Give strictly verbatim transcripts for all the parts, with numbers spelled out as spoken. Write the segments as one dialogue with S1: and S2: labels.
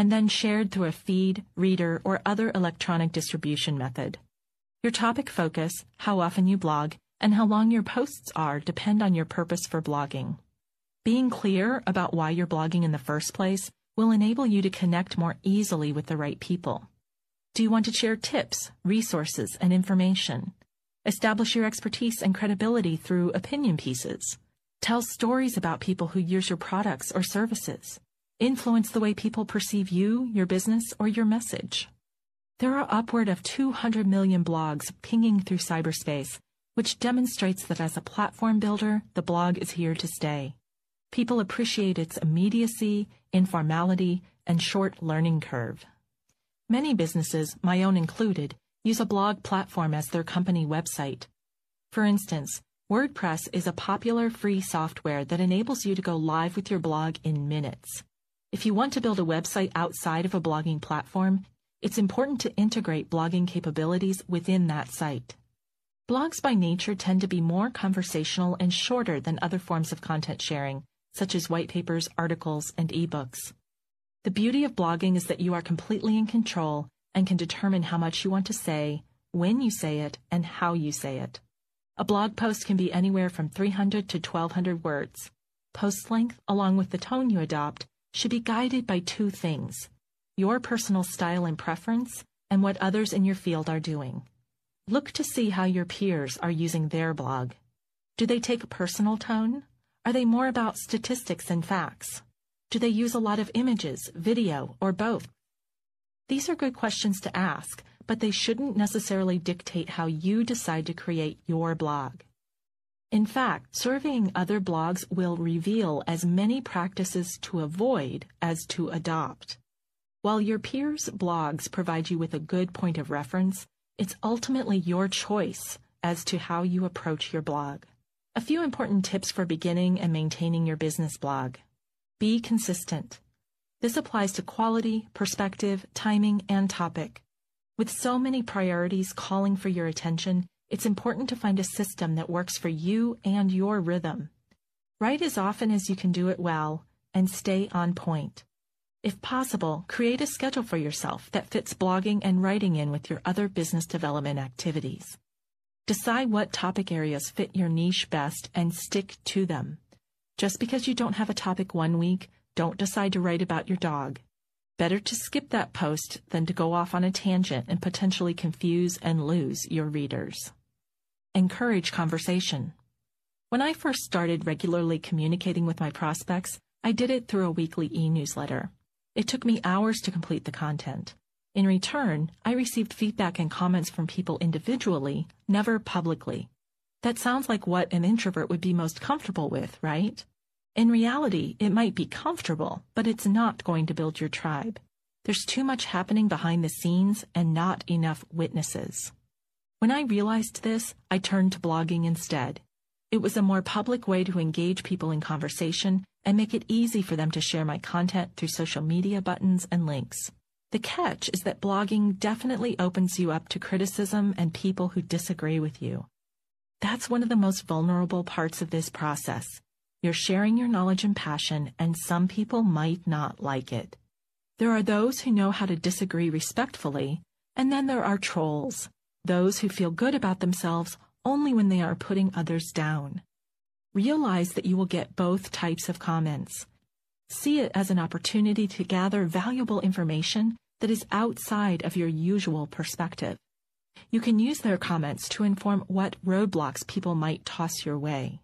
S1: and then shared through a feed, reader, or other electronic distribution method. Your topic focus, how often you blog, and how long your posts are depend on your purpose for blogging. Being clear about why you're blogging in the first place will enable you to connect more easily with the right people. Do you want to share tips, resources, and information? Establish your expertise and credibility through opinion pieces. Tell stories about people who use your products or services. Influence the way people perceive you, your business, or your message. There are upward of two hundred million blogs pinging through cyberspace, which demonstrates that as a platform builder, the blog is here to stay. People appreciate its immediacy, informality, and short learning curve. Many businesses, my own included, use a blog platform as their company website. For instance, WordPress is a popular free software that enables you to go live with your blog in minutes. If you want to build a website outside of a blogging platform, it's important to integrate blogging capabilities within that site. Blogs by nature tend to be more conversational and shorter than other forms of content sharing, such as white papers, articles, and ebooks. The beauty of blogging is that you are completely in control and can determine how much you want to say, when you say it, and how you say it. A blog post can be anywhere from three hundred to twelve hundred words. Post length, along with the tone you adopt, should be guided by two things: your personal style and preference, and what others in your field are doing. Look to see how your peers are using their blog. Do they take a personal tone? Are they more about statistics and facts? Do they use a lot of images, video, or both? These are good questions to ask, but they shouldn't necessarily dictate how you decide to create your blog. In fact, surveying other blogs will reveal as many practices to avoid as to adopt. While your peers' blogs provide you with a good point of reference, it's ultimately your choice as to how you approach your blog. A few important tips for beginning and maintaining your business blog. Be consistent. This applies to quality, perspective, timing, and topic. With so many priorities calling for your attention, it's important to find a system that works for you and your rhythm. Write as often as you can do it well, and stay on point. If possible, create a schedule for yourself that fits blogging and writing in with your other business development activities. Decide what topic areas fit your niche best and stick to them. Just because you don't have a topic one week, don't decide to write about your dog. Better to skip that post than to go off on a tangent and potentially confuse and lose your readers. Encourage conversation. When I first started regularly communicating with my prospects, I did it through a weekly e-newsletter. It took me hours to complete the content. In return, I received feedback and comments from people individually, never publicly. That sounds like what an introvert would be most comfortable with, right? In reality, it might be comfortable, but it's not going to build your tribe. There's too much happening behind the scenes and not enough witnesses. When I realized this, I turned to blogging instead. It was a more public way to engage people in conversation and make it easy for them to share my content through social media buttons and links. The catch is that blogging definitely opens you up to criticism and people who disagree with you. That's one of the most vulnerable parts of this process. You're sharing your knowledge and passion, and some people might not like it. There are those who know how to disagree respectfully, and then there are trolls, those who feel good about themselves only when they are putting others down. Realize that you will get both types of comments. See it as an opportunity to gather valuable information that is outside of your usual perspective. You can use their comments to inform what roadblocks people might toss your way.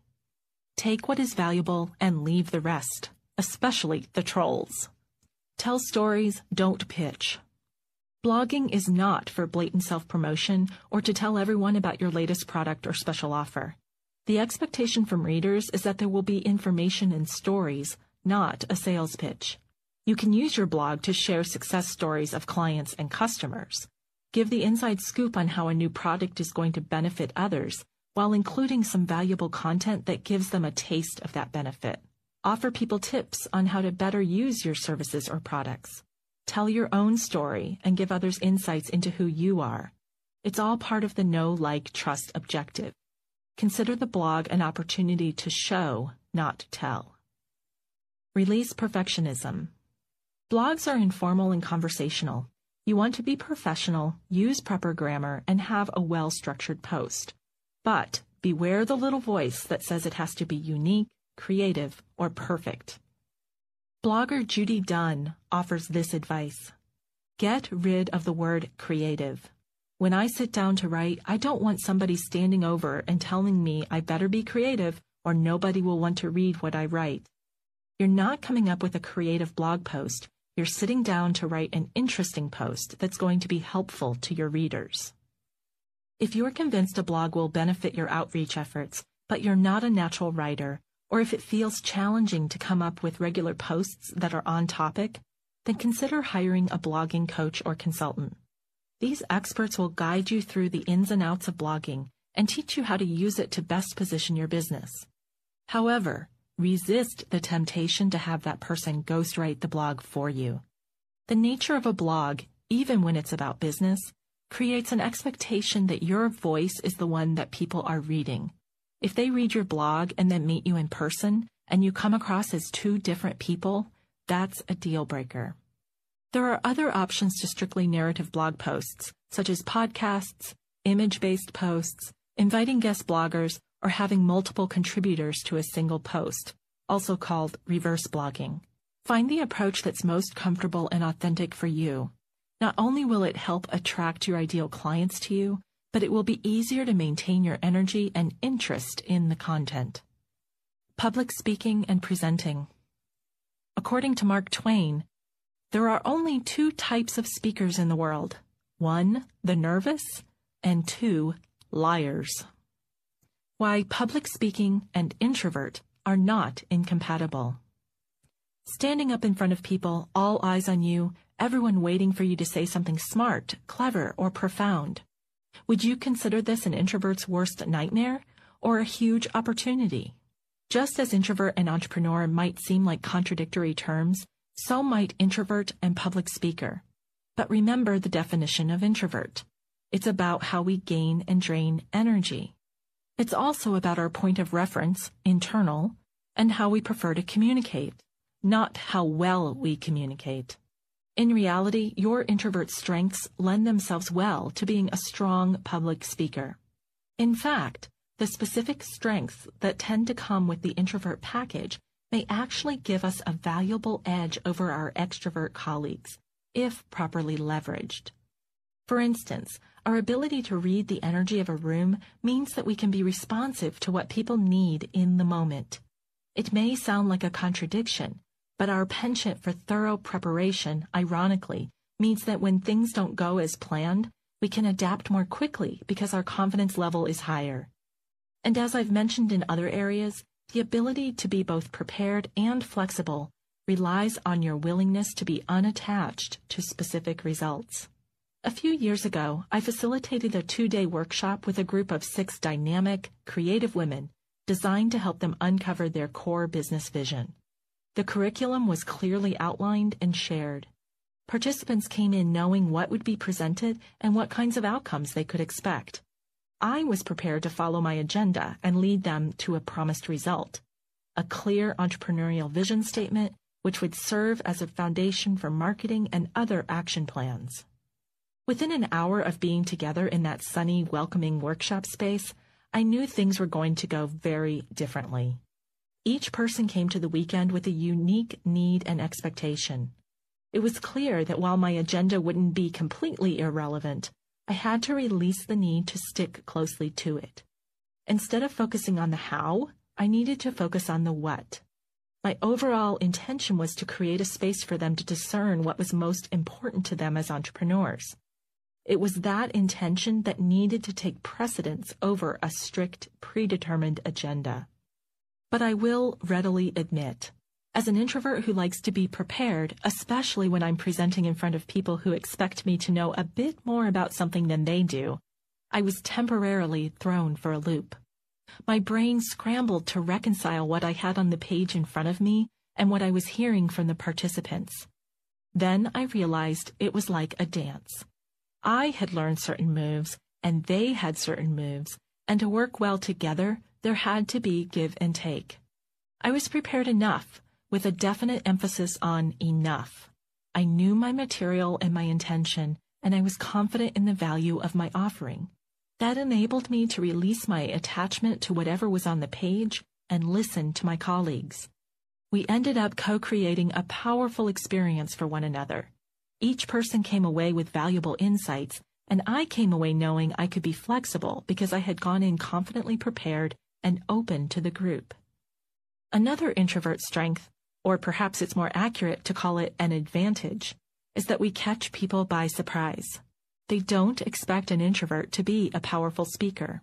S1: Take what is valuable and leave the rest, especially the trolls. Tell stories, don't pitch. Blogging is not for blatant self-promotion or to tell everyone about your latest product or special offer. The expectation from readers is that there will be information and stories, not a sales pitch. You can use your blog to share success stories of clients and customers. Give the inside scoop on how a new product is going to benefit others, while including some valuable content that gives them a taste of that benefit. Offer people tips on how to better use your services or products. Tell your own story and give others insights into who you are. It's all part of the know, like, trust objective. Consider the blog an opportunity to show, not tell. Release perfectionism. Blogs are informal and conversational. You want to be professional, use proper grammar, and have a well-structured post. But beware the little voice that says it has to be unique, creative, or perfect. Blogger Judy Dunn offers this advice. Get rid of the word creative. When I sit down to write, I don't want somebody standing over and telling me I better be creative or nobody will want to read what I write. You're not coming up with a creative blog post. You're sitting down to write an interesting post that's going to be helpful to your readers. If you're convinced a blog will benefit your outreach efforts, but you're not a natural writer, or if it feels challenging to come up with regular posts that are on topic, then consider hiring a blogging coach or consultant. These experts will guide you through the ins and outs of blogging and teach you how to use it to best position your business. However, resist the temptation to have that person ghostwrite the blog for you. The nature of a blog, even when it's about business, creates an expectation that your voice is the one that people are reading. If they read your blog and then meet you in person, and you come across as two different people, that's a deal breaker. There are other options to strictly narrative blog posts, such as podcasts, image-based posts, inviting guest bloggers, or having multiple contributors to a single post, also called reverse blogging. Find the approach that's most comfortable and authentic for you. Not only will it help attract your ideal clients to you, but it will be easier to maintain your energy and interest in the content. Public speaking and presenting. According to Mark Twain, there are only two types of speakers in the world. One, the nervous, and two, liars. Why public speaking and introvert are not incompatible. Standing up in front of people, all eyes on you, everyone waiting for you to say something smart, clever, or profound. Would you consider this an introvert's worst nightmare or a huge opportunity? Just as introvert and entrepreneur might seem like contradictory terms, so might introvert and public speaker. But remember the definition of introvert. It's about how we gain and drain energy. It's also about our point of reference, internal, and how we prefer to communicate, not how well we communicate. In reality, your introvert strengths lend themselves well to being a strong public speaker. In fact, the specific strengths that tend to come with the introvert package may actually give us a valuable edge over our extrovert colleagues, if properly leveraged. For instance, our ability to read the energy of a room means that we can be responsive to what people need in the moment. It may sound like a contradiction, but our penchant for thorough preparation, ironically, means that when things don't go as planned, we can adapt more quickly because our confidence level is higher. And as I've mentioned in other areas, the ability to be both prepared and flexible relies on your willingness to be unattached to specific results. A few years ago, I facilitated a two-day workshop with a group of six dynamic, creative women designed to help them uncover their core business vision. The curriculum was clearly outlined and shared. Participants came in knowing what would be presented and what kinds of outcomes they could expect. I was prepared to follow my agenda and lead them to a promised result, a clear entrepreneurial vision statement which would serve as a foundation for marketing and other action plans. Within an hour of being together in that sunny, welcoming workshop space, I knew things were going to go very differently. Each person came to the weekend with a unique need and expectation. It was clear that while my agenda wouldn't be completely irrelevant, I had to release the need to stick closely to it. Instead of focusing on the how, I needed to focus on the what. My overall intention was to create a space for them to discern what was most important to them as entrepreneurs. It was that intention that needed to take precedence over a strict, predetermined agenda. But I will readily admit, as an introvert who likes to be prepared, especially when I'm presenting in front of people who expect me to know a bit more about something than they do, I was temporarily thrown for a loop. My brain scrambled to reconcile what I had on the page in front of me and what I was hearing from the participants. Then I realized it was like a dance. I had learned certain moves, and they had certain moves, and to work well together, there had to be give and take. I was prepared enough, with a definite emphasis on enough. I knew my material and my intention, and I was confident in the value of my offering. That enabled me to release my attachment to whatever was on the page and listen to my colleagues. We ended up co-creating a powerful experience for one another. Each person came away with valuable insights, and I came away knowing I could be flexible because I had gone in confidently prepared and open to the group. Another introvert strength, or perhaps it's more accurate to call it an advantage, is that we catch people by surprise. They don't expect an introvert to be a powerful speaker.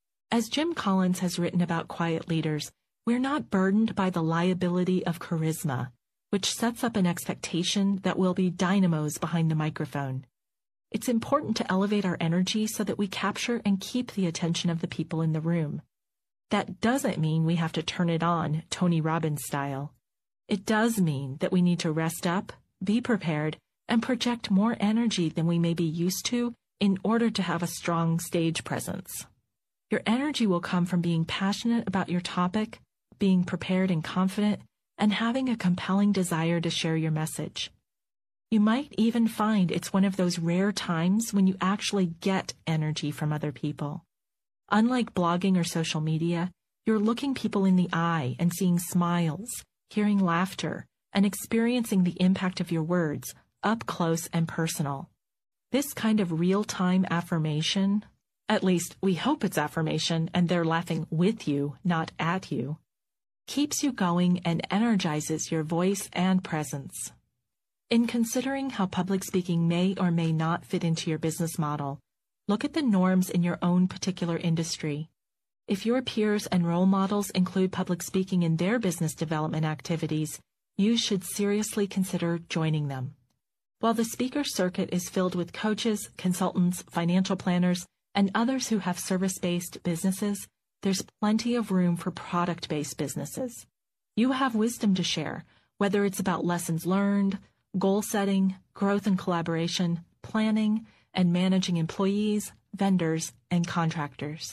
S1: As Jim Collins has written about quiet leaders, we're not burdened by the liability of charisma, which sets up an expectation that we'll be dynamos behind the microphone. It's important to elevate our energy so that we capture and keep the attention of the people in the room. That doesn't mean we have to turn it on, Tony Robbins style. It does mean that we need to rest up, be prepared, and project more energy than we may be used to in order to have a strong stage presence. Your energy will come from being passionate about your topic, being prepared and confident, and having a compelling desire to share your message. You might even find it's one of those rare times when you actually get energy from other people. Unlike blogging or social media, you're looking people in the eye and seeing smiles, hearing laughter, and experiencing the impact of your words up close and personal. This kind of real-time affirmation, at least we hope it's affirmation and they're laughing with you, not at you, keeps you going and energizes your voice and presence. In considering how public speaking may or may not fit into your business model, look at the norms in your own particular industry. If your peers and role models include public speaking in their business development activities, you should seriously consider joining them. While the speaker circuit is filled with coaches, consultants, financial planners, and others who have service-based businesses, there's plenty of room for product-based businesses. You have wisdom to share, whether it's about lessons learned, goal setting, growth and collaboration, planning, and managing employees, vendors, and contractors.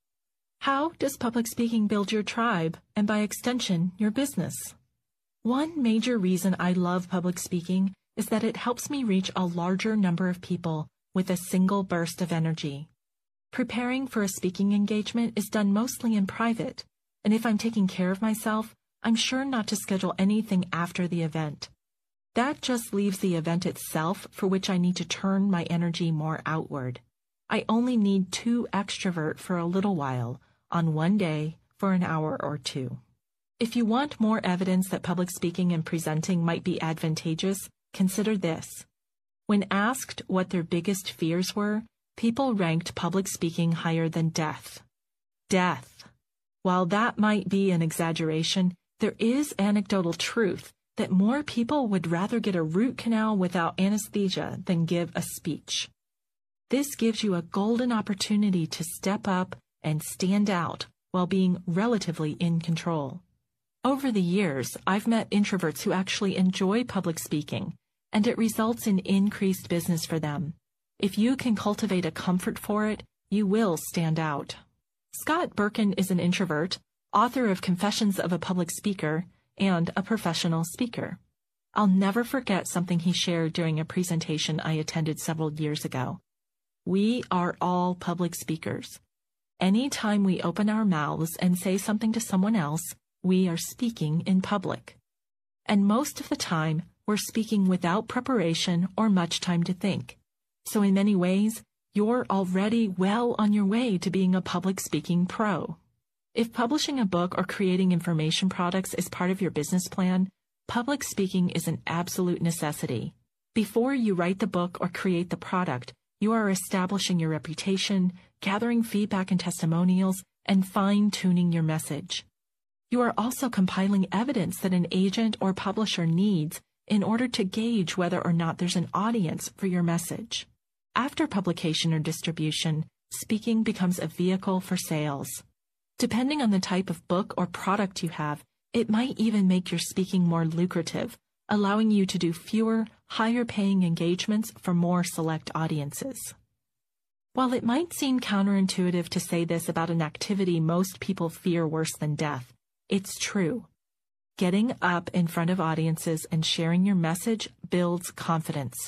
S1: How does public speaking build your tribe, and by extension, your business? One major reason I love public speaking is that it helps me reach a larger number of people with a single burst of energy. Preparing for a speaking engagement is done mostly in private, and if I'm taking care of myself, I'm sure not to schedule anything after the event. That just leaves the event itself, for which I need to turn my energy more outward. I only need to extrovert for a little while, on one day, for an hour or two. If you want more evidence that public speaking and presenting might be advantageous, consider this. When asked what their biggest fears were, people ranked public speaking higher than death. Death. While that might be an exaggeration, there is anecdotal truth that more people would rather get a root canal without anesthesia than give a speech. This gives you a golden opportunity to step up and stand out while being relatively in control. Over the years, I've met introverts who actually enjoy public speaking, and it results in increased business for them. If you can cultivate a comfort for it, you will stand out. Scott Birkin is an introvert, author of Confessions of a Public Speaker, and a professional speaker. I'll never forget something he shared during a presentation I attended several years ago. We are all public speakers. Any time we open our mouths and say something to someone else, we are speaking in public. And most of the time, we're speaking without preparation or much time to think. So in many ways, you're already well on your way to being a public speaking pro. If publishing a book or creating information products is part of your business plan, public speaking is an absolute necessity. Before you write the book or create the product, you are establishing your reputation, gathering feedback and testimonials, and fine-tuning your message. You are also compiling evidence that an agent or publisher needs in order to gauge whether or not there's an audience for your message. After publication or distribution, speaking becomes a vehicle for sales. Depending on the type of book or product you have, it might even make your speaking more lucrative, allowing you to do fewer, higher-paying engagements for more select audiences. While it might seem counterintuitive to say this about an activity most people fear worse than death, it's true. Getting up in front of audiences and sharing your message builds confidence.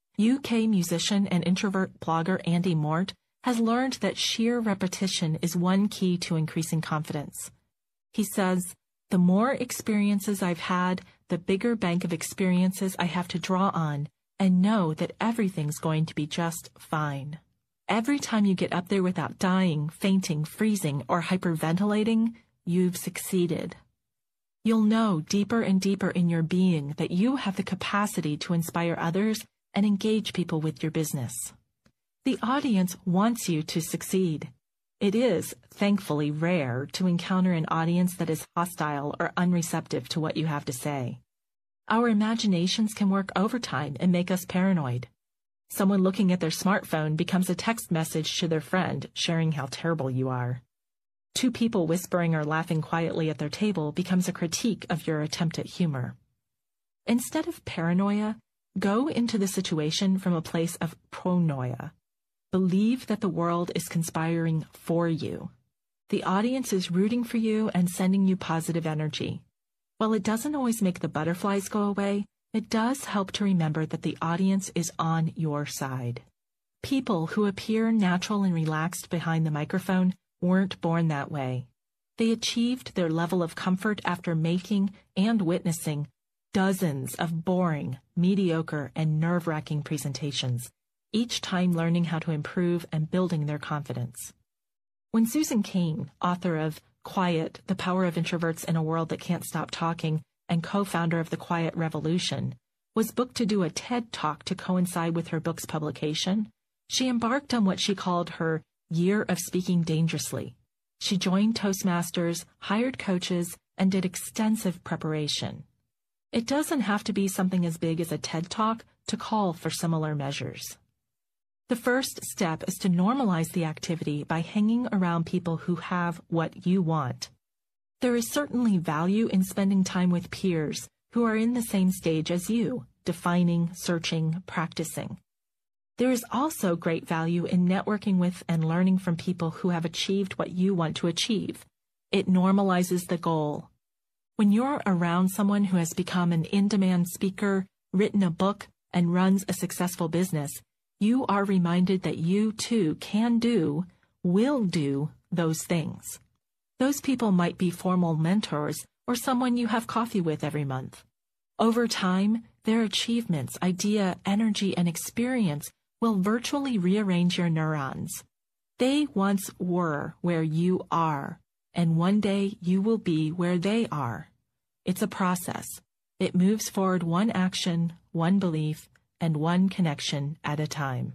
S1: U K musician and introvert blogger Andy Mort has learned that sheer repetition is one key to increasing confidence. He says, "The more experiences I've had, the bigger bank of experiences I have to draw on and know that everything's going to be just fine." Every time you get up there without dying, fainting, freezing, or hyperventilating, you've succeeded. You'll know deeper and deeper in your being that you have the capacity to inspire others and engage people with your business. The audience wants you to succeed. It is, thankfully, rare to encounter an audience that is hostile or unreceptive to what you have to say. Our imaginations can work overtime and make us paranoid. Someone looking at their smartphone becomes a text message to their friend sharing how terrible you are. Two people whispering or laughing quietly at their table becomes a critique of your attempt at humor. Instead of paranoia, go into the situation from a place of pronoia. Believe that the world is conspiring for you. The audience is rooting for you and sending you positive energy. While it doesn't always make the butterflies go away, it does help to remember that the audience is on your side. People who appear natural and relaxed behind the microphone weren't born that way. They achieved their level of comfort after making and witnessing dozens of boring, mediocre, and nerve-wracking presentations, each time learning how to improve and building their confidence. When Susan Cain, author of Quiet, The Power of Introverts in a World That Can't Stop Talking, and co-founder of The Quiet Revolution, was booked to do a TED Talk to coincide with her book's publication, she embarked on what she called her Year of Speaking Dangerously. She joined Toastmasters, hired coaches, and did extensive preparation. It doesn't have to be something as big as a TED Talk to call for similar measures. The first step is to normalize the activity by hanging around people who have what you want. There is certainly value in spending time with peers who are in the same stage as you, defining, searching, practicing. There is also great value in networking with and learning from people who have achieved what you want to achieve. It normalizes the goal. When you're around someone who has become an in-demand speaker, written a book, and runs a successful business, you are reminded that you too can do, will do those things. Those people might be formal mentors or someone you have coffee with every month. Over time, their achievements, idea, energy, and experience will virtually rearrange your neurons. They once were where you are, and one day you will be where they are. It's a process. It moves forward one action, one belief, and one connection at a time.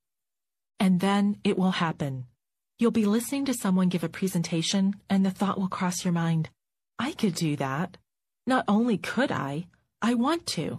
S1: And then it will happen. You'll be listening to someone give a presentation, and the thought will cross your mind, I could do that. Not only could I, I want to.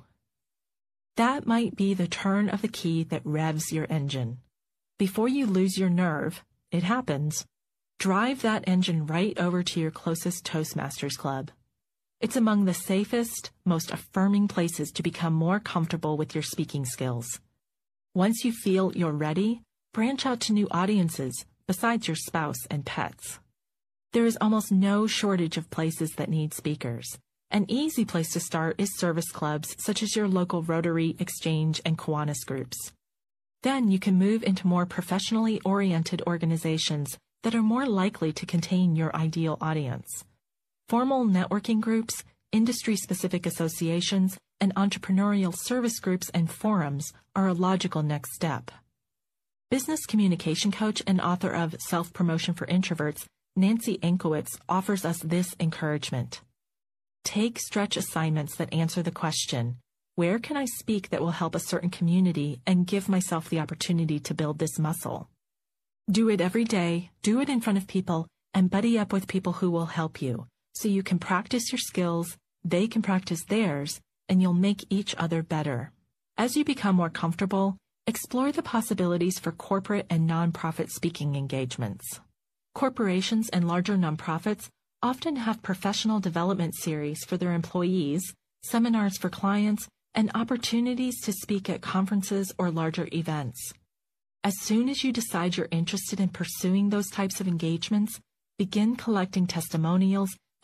S1: That might be the turn of the key that revs your engine. Before you lose your nerve, it happens, drive that engine right over to your closest Toastmasters club. It's among the safest, most affirming places to become more comfortable with your speaking skills. Once you feel you're ready, branch out to new audiences besides your spouse and pets. There is almost no shortage of places that need speakers. An easy place to start is service clubs such as your local Rotary, Exchange, and Kiwanis groups. Then you can move into more professionally oriented organizations that are more likely to contain your ideal audience. Formal networking groups, industry-specific associations, and entrepreneurial service groups and forums are a logical next step. Business communication coach and author of Self-Promotion for Introverts, Nancy Ankowitz, offers us this encouragement. Take stretch assignments that answer the question, where can I speak that will help a certain community and give myself the opportunity to build this muscle? Do it every day, do it in front of people, and buddy up with people who will help you, so you can practice your skills, they can practice theirs, and you'll make each other better. As you become more comfortable, explore the possibilities for corporate and nonprofit speaking engagements. Corporations and larger nonprofits often have professional development series for their employees, seminars for clients, and opportunities to speak at conferences or larger events. As soon as you decide you're interested in pursuing those types of engagements, begin collecting testimonials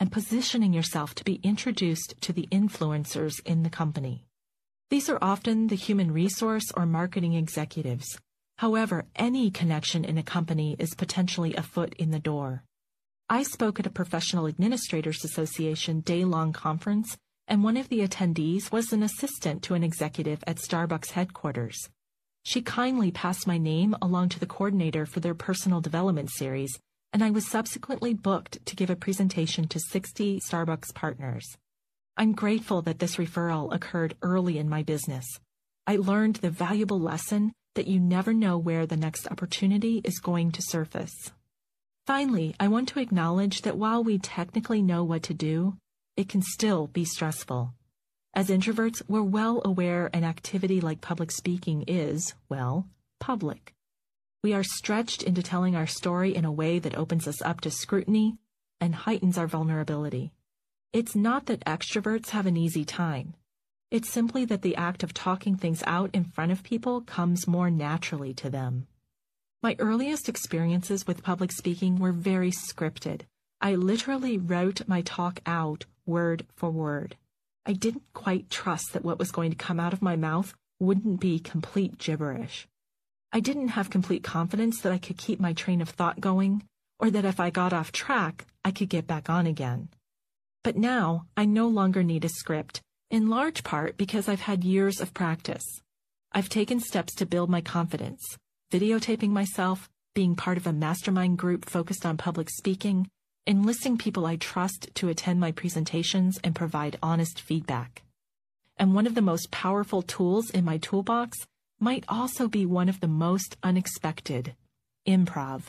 S1: and positioning yourself to be introduced to the influencers in the company. These are often the human resource or marketing executives. However, any connection in a company is potentially a foot in the door. I spoke at a Professional Administrators Association day-long conference, and one of the attendees was an assistant to an executive at Starbucks headquarters. She kindly passed my name along to the coordinator for their personal development series, and I was subsequently booked to give a presentation to sixty Starbucks partners. I'm grateful that this referral occurred early in my business. I learned the valuable lesson that you never know where the next opportunity is going to surface. Finally, I want to acknowledge that while we technically know what to do, it can still be stressful. As introverts, we're well aware an activity like public speaking is, well, public. We are stretched into telling our story in a way that opens us up to scrutiny and heightens our vulnerability. It's not that extroverts have an easy time. It's simply that the act of talking things out in front of people comes more naturally to them. My earliest experiences with public speaking were very scripted. I literally wrote my talk out word for word. I didn't quite trust that what was going to come out of my mouth wouldn't be complete gibberish. I didn't have complete confidence that I could keep my train of thought going, or that if I got off track, I could get back on again. But now, I no longer need a script, in large part because I've had years of practice. I've taken steps to build my confidence, videotaping myself, being part of a mastermind group focused on public speaking, enlisting people I trust to attend my presentations and provide honest feedback. And one of the most powerful tools in my toolbox might also be one of the most unexpected: improv.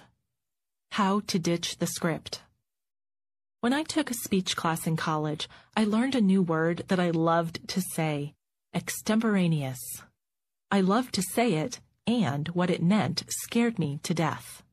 S1: How to ditch the script. When I took a speech class in college, I learned a new word that I loved to say: extemporaneous. I loved to say it, and what it meant scared me to death.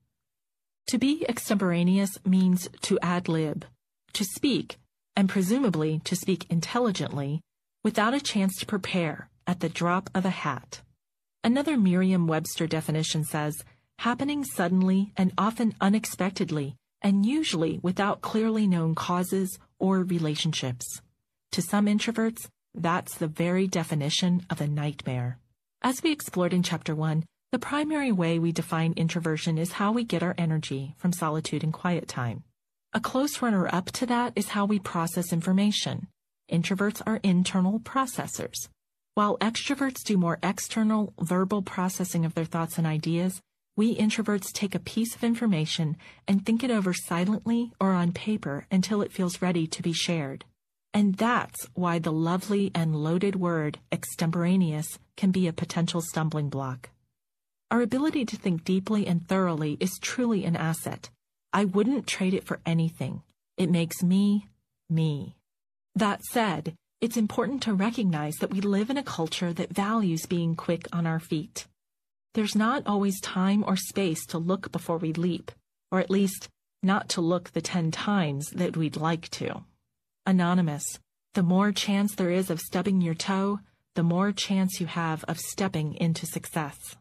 S1: To be extemporaneous means to ad lib, to speak, and presumably to speak intelligently, without a chance to prepare, at the drop of a hat. Another Merriam-Webster definition says, happening suddenly and often unexpectedly, and usually without clearly known causes or relationships. To some introverts, that's the very definition of a nightmare. As we explored in Chapter one, the primary way we define introversion is how we get our energy from solitude and quiet time. A close runner-up to that is how we process information. Introverts are internal processors. While extroverts do more external, verbal processing of their thoughts and ideas, we introverts take a piece of information and think it over silently or on paper until it feels ready to be shared. And that's why the lovely and loaded word extemporaneous can be a potential stumbling block. Our ability to think deeply and thoroughly is truly an asset. I wouldn't trade it for anything. It makes me, me. That said, it's important to recognize that we live in a culture that values being quick on our feet. There's not always time or space to look before we leap, or at least not to look the ten times that we'd like to. Anonymous, the more chance there is of stubbing your toe, the more chance you have of stepping into success.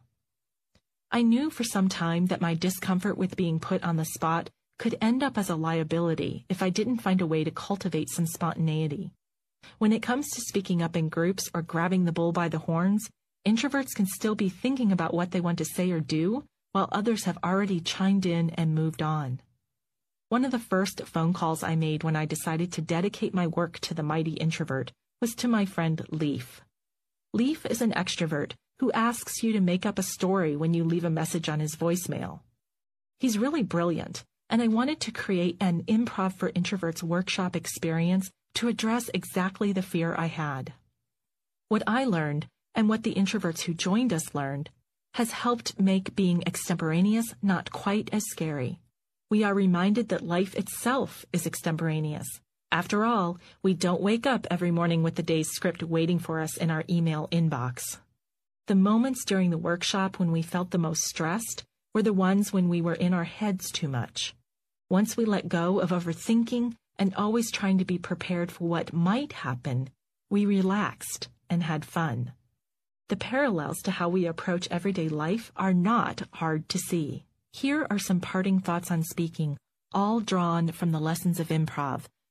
S1: I knew for some time that my discomfort with being put on the spot could end up as a liability if I didn't find a way to cultivate some spontaneity. When it comes to speaking up in groups or grabbing the bull by the horns, introverts can still be thinking about what they want to say or do, while others have already chimed in and moved on. One of the first phone calls I made when I decided to dedicate my work to the mighty introvert was to my friend Leaf. Leaf is an extrovert who asks you to make up a story when you leave a message on his voicemail. He's really brilliant, and I wanted to create an Improv for Introverts workshop experience to address exactly the fear I had. What I learned, and what the introverts who joined us learned, has helped make being extemporaneous not quite as scary. We are reminded that life itself is extemporaneous. After all, we don't wake up every morning with the day's script waiting for us in our email inbox. The moments during the workshop when we felt the most stressed were the ones when we were in our heads too much. Once we let go of overthinking and always trying to be prepared for what might happen, we relaxed and had fun. The parallels to how we approach everyday life are not hard to see. Here are some parting thoughts on speaking, all drawn from the lessons of improv,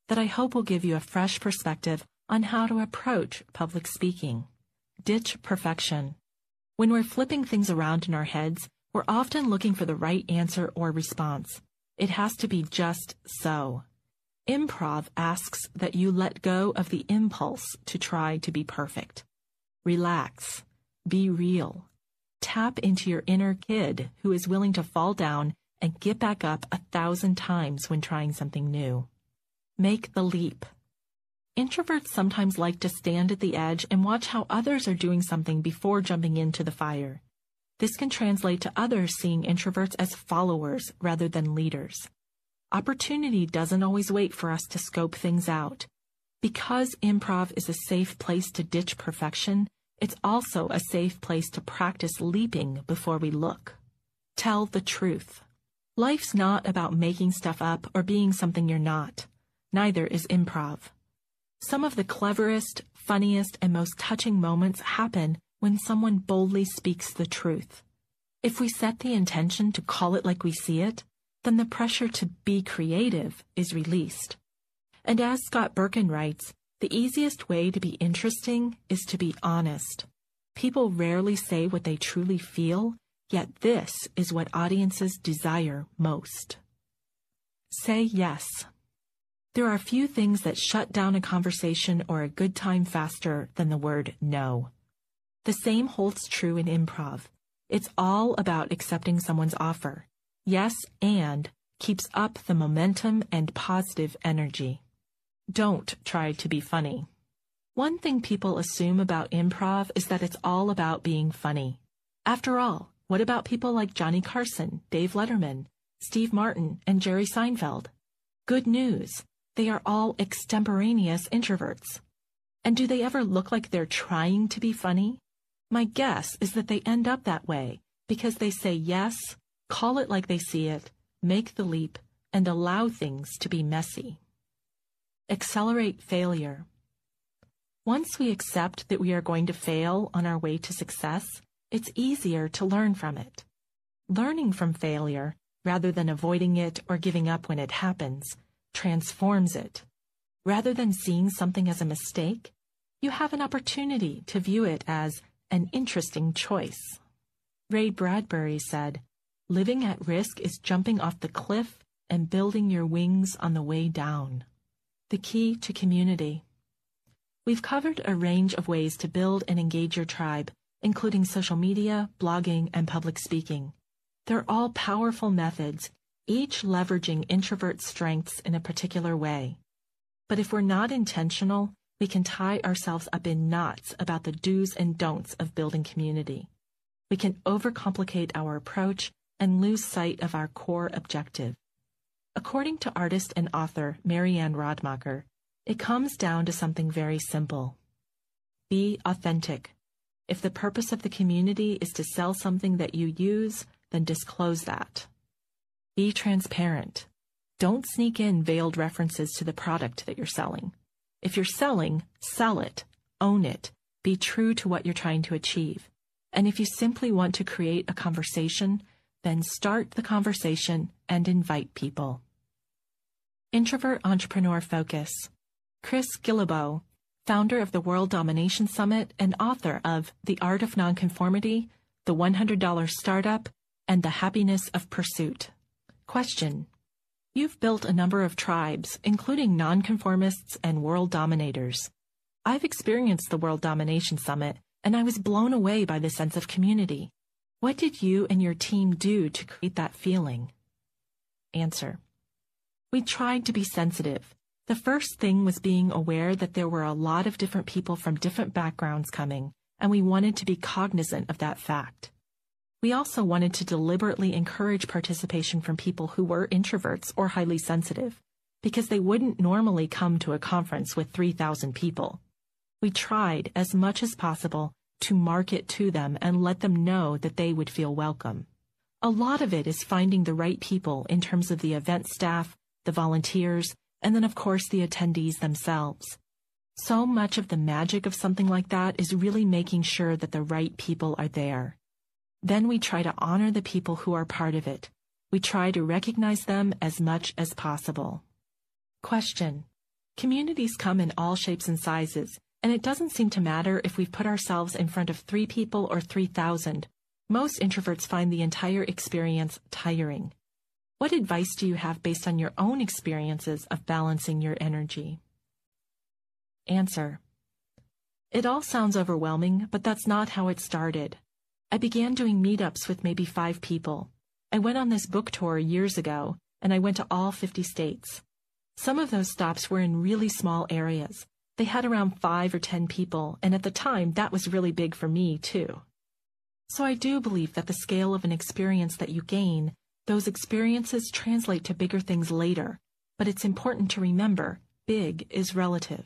S1: that I hope will give you a fresh perspective on how to approach public speaking. Ditch perfection. When we're flipping things around in our heads, we're often looking for the right answer or response. It has to be just so. Improv asks that you let go of the impulse to try to be perfect. Relax. Be real. Tap into your inner kid who is willing to fall down and get back up a thousand times when trying something new. Make the leap. Introverts sometimes like to stand at the edge and watch how others are doing something before jumping into the fire. This can translate to others seeing introverts as followers rather than leaders. Opportunity doesn't always wait for us to scope things out. Because improv is a safe place to ditch perfection, it's also a safe place to practice leaping before we look. Tell the truth. Life's not about making stuff up or being something you're not. Neither is improv. Some of the cleverest, funniest, and most touching moments happen when someone boldly speaks the truth. If we set the intention to call it like we see it, then the pressure to be creative is released. And as Scott Birkin writes, the easiest way to be interesting is to be honest. People rarely say what they truly feel, yet this is what audiences desire most. Say yes. There are few things that shut down a conversation or a good time faster than the word no. The same holds true in improv. It's all about accepting someone's offer. Yes, and keeps up the momentum and positive energy. Don't try to be funny. One thing people assume about improv is that it's all about being funny. After all, what about people like Johnny Carson, Dave Letterman, Steve Martin, and Jerry Seinfeld? Good news. They are all extemporaneous introverts. And do they ever look like they're trying to be funny? My guess is that they end up that way because they say yes, call it like they see it, make the leap, and allow things to be messy. Accelerate failure. Once we accept that we are going to fail on our way to success, it's easier to learn from it. Learning from failure, rather than avoiding it or giving up when it happens, transforms it. Rather than seeing something as a mistake, you have an opportunity to view it as an interesting choice. Ray Bradbury said, "Living at risk is jumping off the cliff and building your wings on the way down." The key to community. We've covered a range of ways to build and engage your tribe, including social media, blogging, and public speaking. They're all powerful methods, each leveraging introvert strengths in a particular way. But if we're not intentional, we can tie ourselves up in knots about the do's and don'ts of building community. We can overcomplicate our approach and lose sight of our core objective. According to artist and author Marianne Rodmacher, it comes down to something very simple. Be authentic. If the purpose of the community is to sell something that you use, then disclose that. Be transparent. Don't sneak in veiled references to the product that you're selling. If you're selling, sell it, own it, be true to what you're trying to achieve. And if you simply want to create a conversation, then start the conversation and invite people. Introvert Entrepreneur Focus. Chris Guillebeau, founder of the World Domination Summit and author of The Art of Nonconformity, The one hundred dollar Startup, and The Happiness of Pursuit. Question. You've built a number of tribes, including nonconformists and world dominators. I've experienced the World Domination Summit, and I was blown away by the sense of community. What did you and your team do to create that feeling? Answer. We tried to be sensitive. The first thing was being aware that there were a lot of different people from different backgrounds coming, and we wanted to be cognizant of that fact. We also wanted to deliberately encourage participation from people who were introverts or highly sensitive, because they wouldn't normally come to a conference with three thousand people. We tried, as much as possible, to market to them and let them know that they would feel welcome. A lot of it is finding the right people in terms of the event staff, the volunteers, and then of course the attendees themselves. So much of the magic of something like that is really making sure that the right people are there. Then we try to honor the people who are part of it. We try to recognize them as much as possible. Question. Communities come in all shapes and sizes, and it doesn't seem to matter if we've put ourselves in front of three people or three thousand. Most introverts find the entire experience tiring. What advice do you have based on your own experiences of balancing your energy? Answer: it all sounds overwhelming, but that's not how it started. I began doing meetups with maybe five people. I went on this book tour years ago, and I went to all fifty states. Some of those stops were in really small areas. They had around five or ten people, and at the time, that was really big for me, too. So I do believe that the scale of an experience that you gain, those experiences translate to bigger things later, but it's important to remember, big is relative.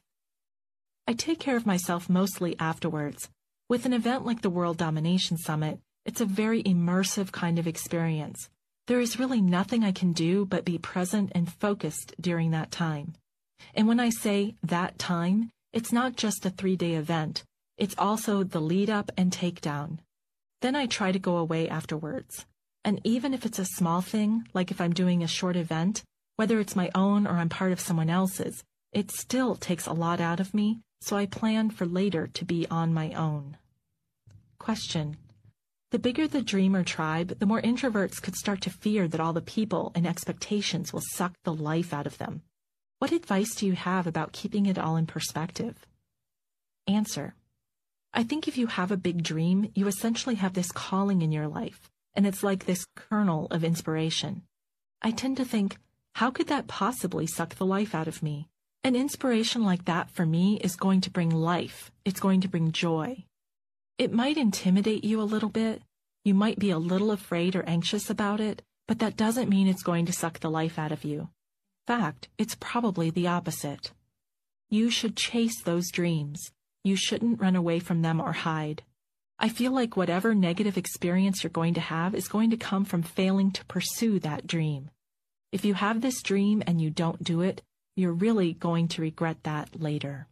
S1: I take care of myself mostly afterwards. With an event like the World Domination Summit, it's a very immersive kind of experience. There is really nothing I can do but be present and focused during that time. And when I say that time, it's not just a three-day event. It's also the lead-up and takedown. Then I try to go away afterwards. And even if it's a small thing, like if I'm doing a short event, whether it's my own or I'm part of someone else's, it still takes a lot out of me, so I plan for later to be on my own. Question: the bigger the dream or tribe, the more introverts could start to fear that all the people and expectations will suck the life out of them. What advice do you have about keeping it all in perspective? Answer: I think if you have a big dream, you essentially have this calling in your life, and it's like this kernel of inspiration. I tend to think, how could that possibly suck the life out of me? An inspiration like that for me is going to bring life. It's going to bring joy. It might intimidate you a little bit. You might be a little afraid or anxious about it, but that doesn't mean it's going to suck the life out of you. In fact, it's probably the opposite. You should chase those dreams. You shouldn't run away from them or hide. I feel like whatever negative experience you're going to have is going to come from failing to pursue that dream. If you have this dream and you don't do it, you're really going to regret that later.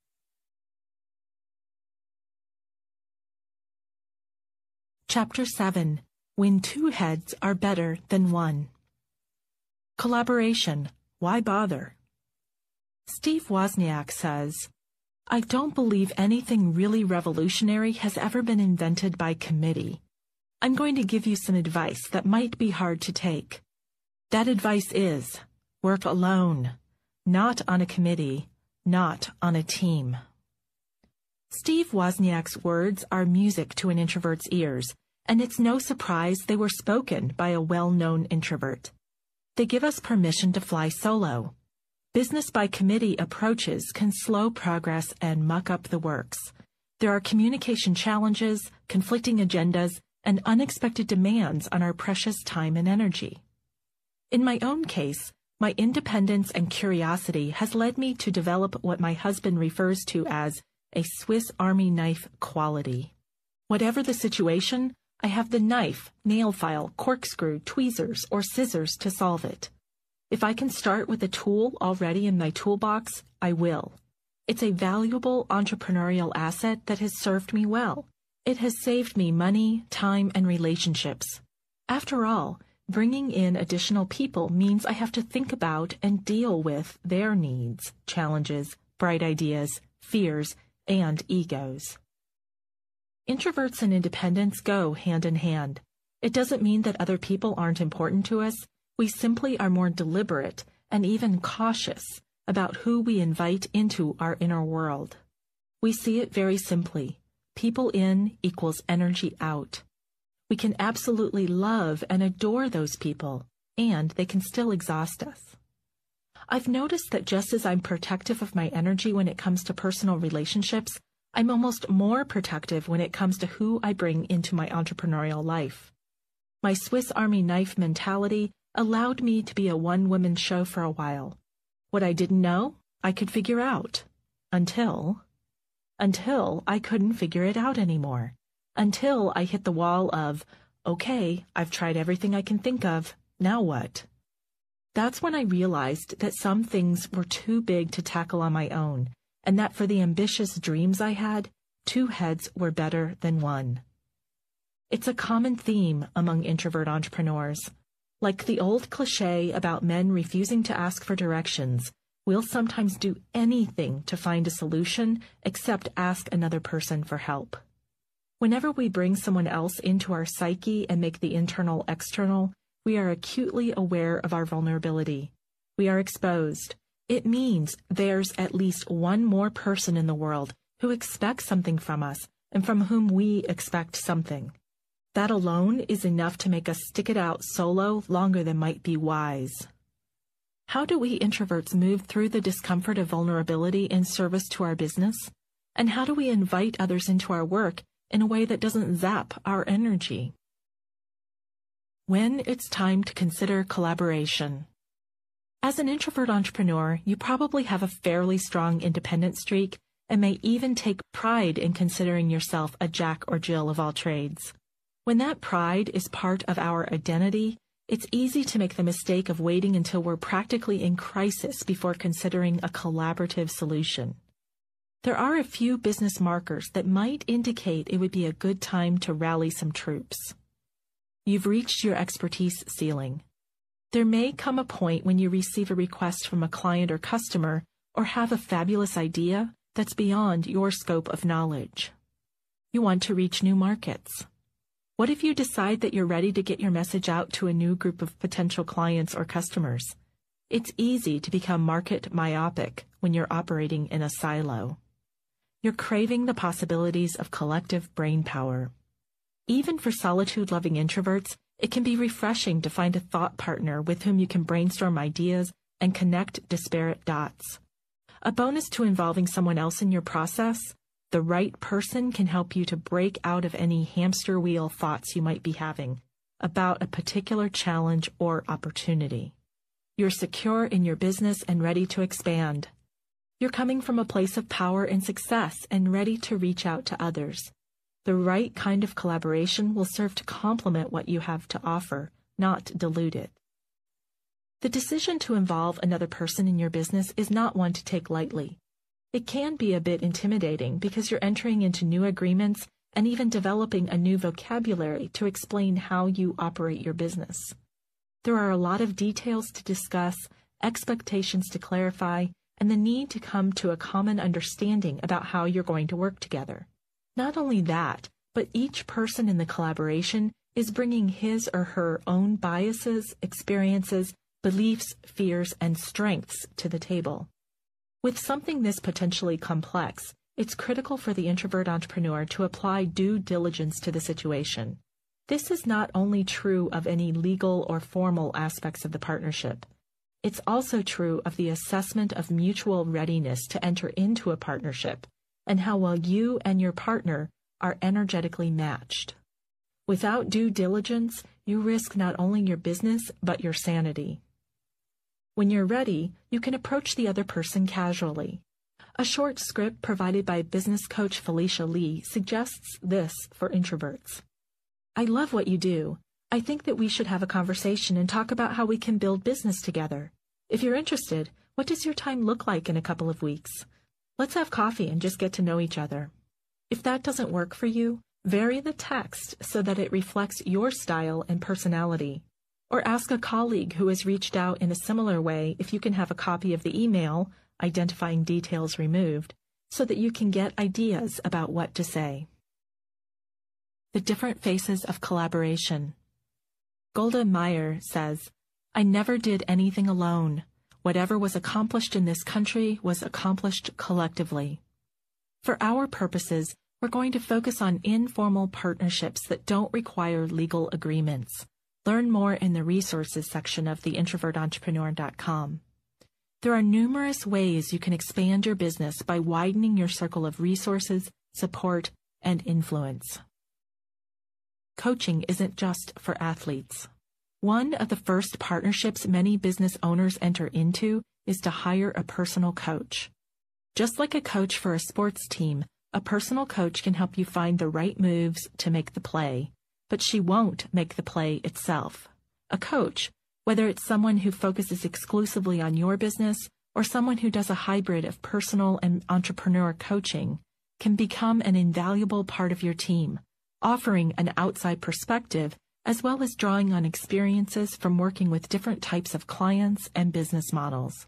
S1: Chapter seven. When two heads are better than one. Collaboration. Why bother? Steve Wozniak says, I don't believe anything really revolutionary has ever been invented by committee. I'm going to give you some advice that might be hard to take. That advice is, work alone, not on a committee, not on a team. Steve Wozniak's words are music to an introvert's ears, and it's no surprise they were spoken by a well-known introvert. They give us permission to fly solo. Business by committee approaches can slow progress and muck up the works. There are communication challenges, conflicting agendas, and unexpected demands on our precious time and energy. In my own case, my independence and curiosity has led me to develop what my husband refers to as a Swiss Army knife quality. Whatever the situation, I have the knife, nail file, corkscrew, tweezers, or scissors to solve it. If I can start with a tool already in my toolbox, I will. It's a valuable entrepreneurial asset that has served me well. It has saved me money, time, and relationships. After all, bringing in additional people means I have to think about and deal with their needs, challenges, bright ideas, fears, and egos. Introverts and independents go hand in hand. It doesn't mean that other people aren't important to us. We simply are more deliberate and even cautious about who we invite into our inner world. We see it very simply. People in equals energy out. We can absolutely love and adore those people, and they can still exhaust us. I've noticed that just as I'm protective of my energy when it comes to personal relationships, I'm almost more protective when it comes to who I bring into my entrepreneurial life. My Swiss Army knife mentality allowed me to be a one-woman show for a while. What I didn't know, I could figure out. Until... Until I couldn't figure it out anymore. Until I hit the wall of, okay, I've tried everything I can think of, now what? That's when I realized that some things were too big to tackle on my own, and that for the ambitious dreams I had, two heads were better than one. It's a common theme among introvert entrepreneurs. Like the old cliche about men refusing to ask for directions, We'll sometimes do anything to find a solution except ask another person for help. Whenever we bring someone else into our psyche and make the internal external, we are acutely aware of our vulnerability. We are exposed. It means there's at least one more person in the world who expects something from us and from whom we expect something. That alone is enough to make us stick it out solo longer than might be wise. How do we introverts move through the discomfort of vulnerability in service to our business? And how do we invite others into our work in a way that doesn't zap our energy? When it's time to consider collaboration. As an introvert entrepreneur, you probably have a fairly strong independent streak and may even take pride in considering yourself a Jack or Jill of all trades. When that pride is part of our identity, it's easy to make the mistake of waiting until we're practically in crisis before considering a collaborative solution. There are a few business markers that might indicate it would be a good time to rally some troops. You've reached your expertise ceiling. There may come a point when you receive a request from a client or customer or have a fabulous idea that's beyond your scope of knowledge. You want to reach new markets. What if you decide that you're ready to get your message out to a new group of potential clients or customers? It's easy to become market myopic when you're operating in a silo. You're craving the possibilities of collective brain power. Even for solitude-loving introverts, it can be refreshing to find a thought partner with whom you can brainstorm ideas and connect disparate dots. A bonus to involving someone else in your process: the right person can help you to break out of any hamster wheel thoughts you might be having about a particular challenge or opportunity. You're secure in your business and ready to expand. You're coming from a place of power and success and ready to reach out to others. The right kind of collaboration will serve to complement what you have to offer, not dilute it. The decision to involve another person in your business is not one to take lightly. It can be a bit intimidating because you're entering into new agreements and even developing a new vocabulary to explain how you operate your business. There are a lot of details to discuss, expectations to clarify, and the need to come to a common understanding about how you're going to work together. Not only that, but each person in the collaboration is bringing his or her own biases, experiences, beliefs, fears, and strengths to the table. With something this potentially complex, it's critical for the introvert entrepreneur to apply due diligence to the situation. This is not only true of any legal or formal aspects of the partnership. It's also true of the assessment of mutual readiness to enter into a partnership and how well you and your partner are energetically matched. Without due diligence, you risk not only your business but your sanity. When you're ready, you can approach the other person casually. A short script provided by business coach Felicia Lee suggests this for introverts. I love what you do. I think that we should have a conversation and talk about how we can build business together. If you're interested, what does your time look like in a couple of weeks? Let's have coffee and just get to know each other. If that doesn't work for you, vary the text so that it reflects your style and personality. Or ask a colleague who has reached out in a similar way if you can have a copy of the email, identifying details removed, so that you can get ideas about what to say. The different faces of collaboration. Golda Meir says, "I never did anything alone. Whatever was accomplished in this country was accomplished collectively." For our purposes, we're going to focus on informal partnerships that don't require legal agreements. Learn more in the resources section of the introvert entrepreneur dot com. There are numerous ways you can expand your business by widening your circle of resources, support, and influence. Coaching isn't just for athletes. One of the first partnerships many business owners enter into is to hire a personal coach. Just like a coach for a sports team, a personal coach can help you find the right moves to make the play, but she won't make the play itself. A coach, whether it's someone who focuses exclusively on your business or someone who does a hybrid of personal and entrepreneur coaching, can become an invaluable part of your team, offering an outside perspective as well as drawing on experiences from working with different types of clients and business models.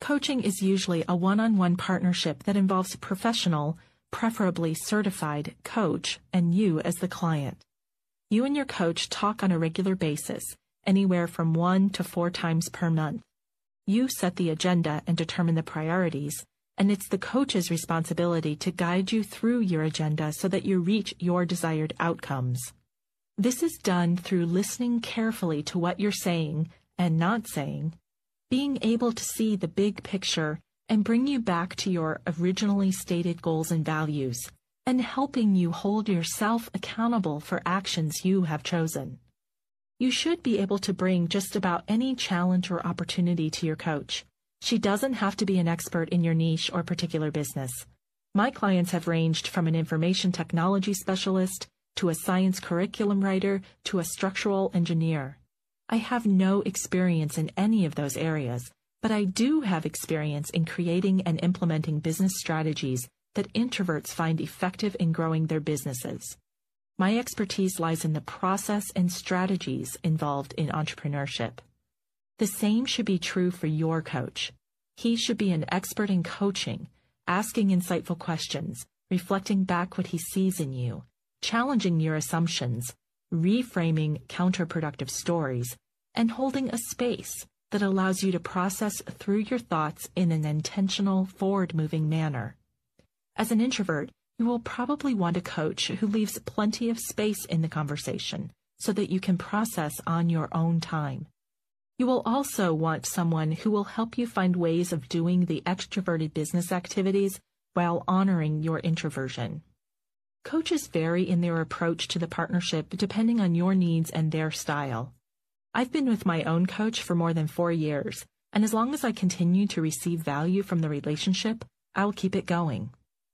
S1: Coaching is usually a one-on-one partnership that involves a professional, preferably certified, coach and you as the client. You and your coach talk on a regular basis, anywhere from one to four times per month. You set the agenda and determine the priorities, and it's the coach's responsibility to guide you through your agenda so that you reach your desired outcomes. This is done through listening carefully to what you're saying and not saying, being able to see the big picture and bring you back to your originally stated goals and values, and helping you hold yourself accountable for actions you have chosen. You should be able to bring just about any challenge or opportunity to your coach. She doesn't have to be an expert in your niche or particular business. My clients have ranged from an information technology specialist to a science curriculum writer to a structural engineer. I have no experience in any of those areas, but I do have experience in creating and implementing business strategies that introverts find effective in growing their businesses. My expertise lies in the process and strategies involved in entrepreneurship. The same should be true for your coach. He should be an expert in coaching, asking insightful questions, reflecting back what he sees in you, challenging your assumptions, reframing counterproductive stories, and holding a space that allows you to process through your thoughts in an intentional, forward-moving manner. As an introvert, you will probably want a coach who leaves plenty of space in the conversation so that you can process on your own time. You will also want someone who will help you find ways of doing the extroverted business activities while honoring your introversion. Coaches vary in their approach to the partnership depending on your needs and their style. I've been with my own coach for more than four years, and as long as I continue to receive value from the relationship, I will keep it going.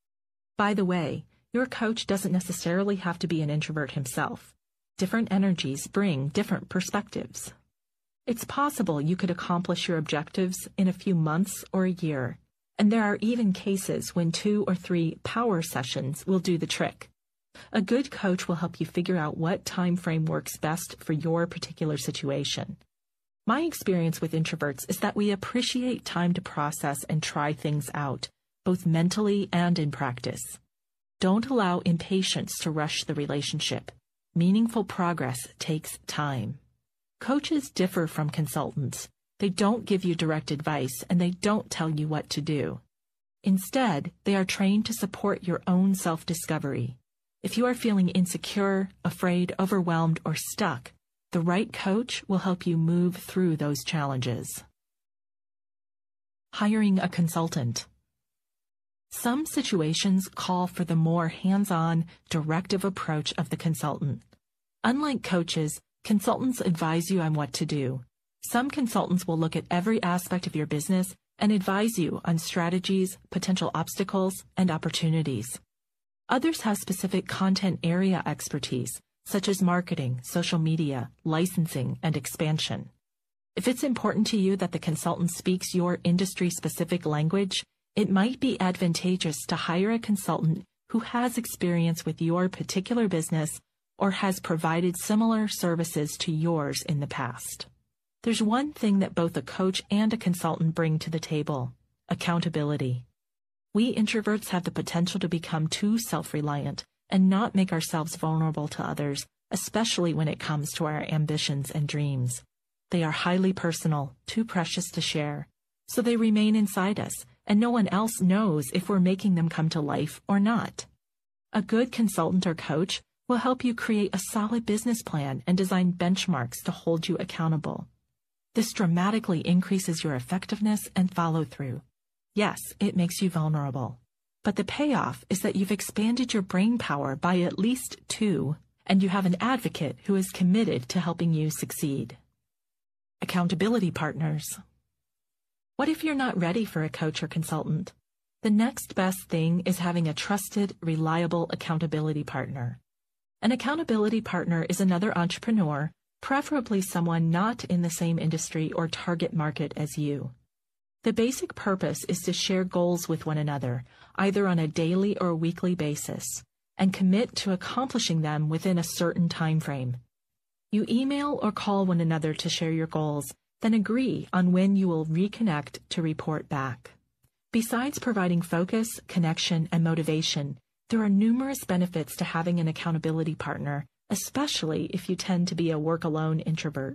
S1: By the way, your coach doesn't necessarily have to be an introvert himself. Different energies bring different perspectives. It's possible you could accomplish your objectives in a few months or a year, and there are even cases when two or three power sessions will do the trick. A good coach will help you figure out what time frame works best for your particular situation. My experience with introverts is that we appreciate time to process and try things out, both mentally and in practice. Don't allow impatience to rush the relationship. Meaningful progress takes time. Coaches differ from consultants. They don't give you direct advice, and they don't tell you what to do. Instead, they are trained to support your own self-discovery. If you are feeling insecure, afraid, overwhelmed, or stuck, the right coach will help you move through those challenges. Hiring a consultant. Some situations call for the more hands-on, directive approach of the consultant. Unlike coaches, consultants advise you on what to do. Some consultants will look at every aspect of your business and advise you on strategies, potential obstacles, and opportunities. Others have specific content area expertise, such as marketing, social media, licensing, and expansion. If it's important to you that the consultant speaks your industry-specific language, it might be advantageous to hire a consultant who has experience with your particular business or has provided similar services to yours in the past. There's one thing that both a coach and a consultant bring to the table: accountability. We introverts have the potential to become too self-reliant and not make ourselves vulnerable to others, especially when it comes to our ambitions and dreams. They are highly personal, too precious to share, so they remain inside us, and no one else knows if we're making them come to life or not. A good consultant or coach will help you create a solid business plan and design benchmarks to hold you accountable. This dramatically increases your effectiveness and follow-through. Yes, it makes you vulnerable, but the payoff is that you've expanded your brain power by at least two, and you have an advocate who is committed to helping you succeed. Accountability partners. What if you're not ready for a coach or consultant? The next best thing is having a trusted, reliable accountability partner. An accountability partner is another entrepreneur, preferably someone not in the same industry or target market as you. The basic purpose is to share goals with one another, either on a daily or weekly basis, and commit to accomplishing them within a certain time frame. You email or call one another to share your goals, Then agree on when you will reconnect to report back. Besides providing focus, connection, and motivation, there are numerous benefits to having an accountability partner, especially if you tend to be a work-alone introvert.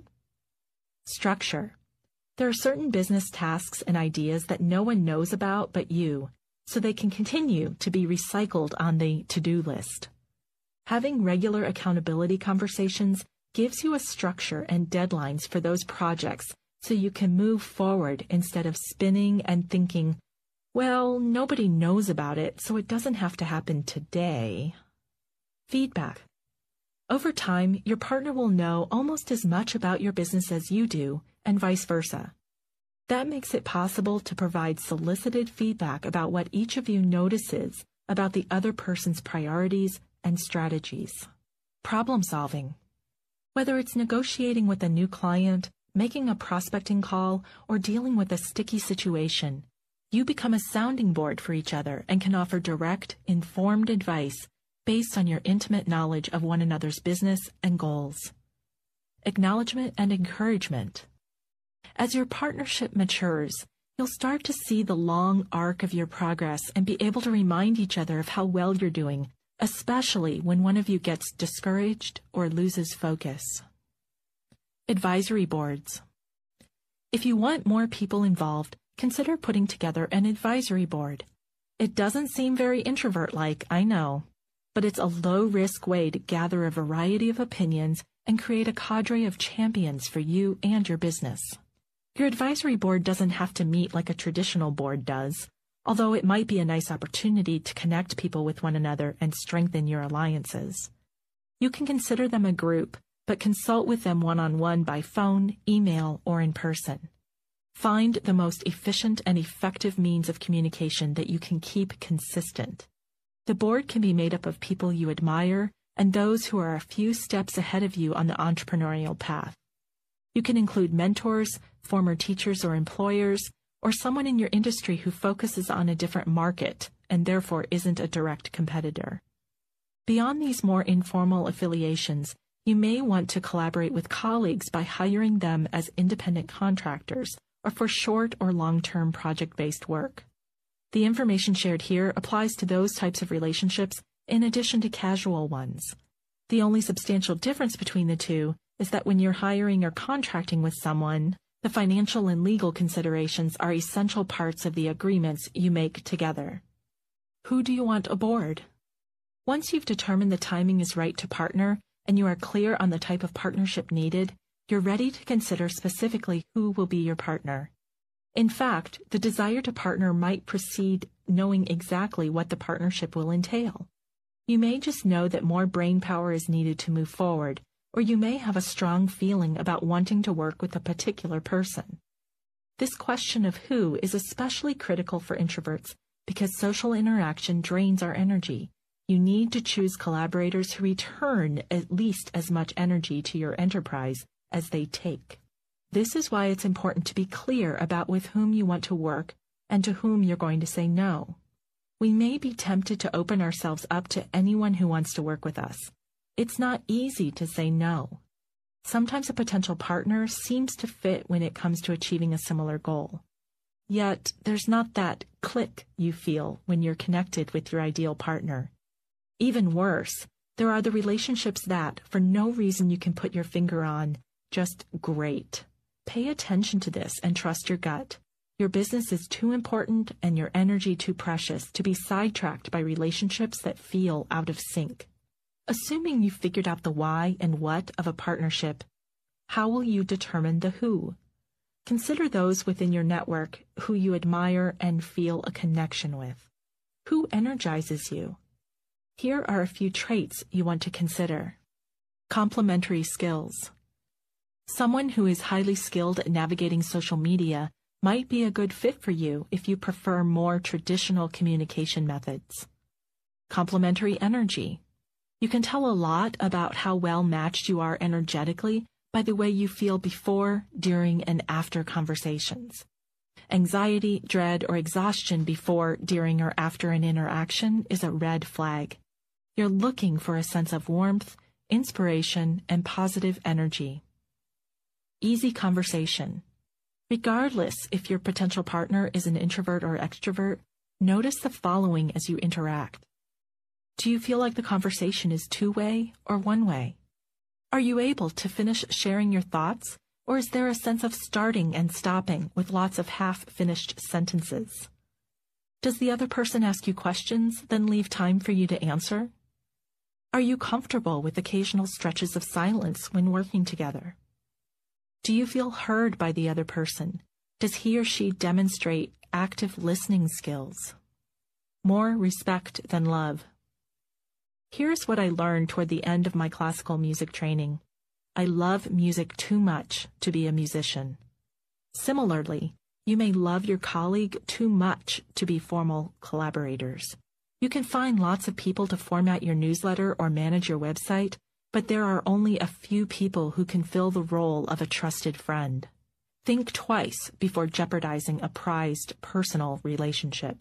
S1: Structure. There are certain business tasks and ideas that no one knows about but you, so they can continue to be recycled on the to-do list. Having regular accountability conversations gives you a structure and deadlines for those projects so you can move forward instead of spinning and thinking, well, nobody knows about it, so it doesn't have to happen today. Feedback. Over time, your partner will know almost as much about your business as you do, and vice versa. That makes it possible to provide solicited feedback about what each of you notices about the other person's priorities and strategies. Problem solving. Whether it's negotiating with a new client, making a prospecting call, or dealing with a sticky situation, you become a sounding board for each other and can offer direct, informed advice based on your intimate knowledge of one another's business and goals. Acknowledgement and encouragement. As your partnership matures, you'll start to see the long arc of your progress and be able to remind each other of how well you're doing, especially when one of you gets discouraged or loses focus. Advisory boards. If you want more people involved, consider putting together an advisory board. It doesn't seem very introvert-like, I know, but it's a low-risk way to gather a variety of opinions and create a cadre of champions for you and your business. Your advisory board doesn't have to meet like a traditional board does, although it might be a nice opportunity to connect people with one another and strengthen your alliances. You can consider them a group, but consult with them one-on-one by phone, email, or in person. Find the most efficient and effective means of communication that you can keep consistent. The board can be made up of people you admire and those who are a few steps ahead of you on the entrepreneurial path. You can include mentors, former teachers or employers, or someone in your industry who focuses on a different market and therefore isn't a direct competitor. Beyond these more informal affiliations, you may want to collaborate with colleagues by hiring them as independent contractors or for short or long-term project-based work. The information shared here applies to those types of relationships in addition to casual ones. The only substantial difference between the two is that when you're hiring or contracting with someone, the financial and legal considerations are essential parts of the agreements you make together. Who do you want aboard? Once you've determined the timing is right to partner and you are clear on the type of partnership needed, you're ready to consider specifically who will be your partner. In fact, the desire to partner might precede knowing exactly what the partnership will entail. You may just know that more brain power is needed to move forward, or you may have a strong feeling about wanting to work with a particular person. This question of who is especially critical for introverts because social interaction drains our energy. You need to choose collaborators who return at least as much energy to your enterprise as they take. This is why it's important to be clear about with whom you want to work and to whom you're going to say no. We may be tempted to open ourselves up to anyone who wants to work with us. It's not easy to say no. Sometimes a potential partner seems to fit when it comes to achieving a similar goal. Yet, there's not that click you feel when you're connected with your ideal partner. Even worse, there are the relationships that, for no reason you can put your finger on, just great. Pay attention to this and trust your gut. Your business is too important and your energy too precious to be sidetracked by relationships that feel out of sync. Assuming you've figured out the why and what of a partnership, how will you determine the who? Consider those within your network who you admire and feel a connection with. Who energizes you? Here are a few traits you want to consider. Complementary skills. Someone who is highly skilled at navigating social media might be a good fit for you if you prefer more traditional communication methods. Complementary energy. You can tell a lot about how well matched you are energetically by the way you feel before, during, and after conversations. Anxiety, dread, or exhaustion before, during, or after an interaction is a red flag. You're looking for a sense of warmth, inspiration, and positive energy. Easy conversation. Regardless if your potential partner is an introvert or extrovert, notice the following as you interact. Do you feel like the conversation is two-way or one-way? Are you able to finish sharing your thoughts, or is there a sense of starting and stopping with lots of half-finished sentences? Does the other person ask you questions, then leave time for you to answer? Are you comfortable with occasional stretches of silence when working together? Do you feel heard by the other person? Does he or she demonstrate active listening skills? More respect than love. Here's what I learned toward the end of my classical music training. I love music too much to be a musician. Similarly, you may love your colleague too much to be formal collaborators. You can find lots of people to format your newsletter or manage your website, but there are only a few people who can fill the role of a trusted friend. Think twice before jeopardizing a prized personal relationship.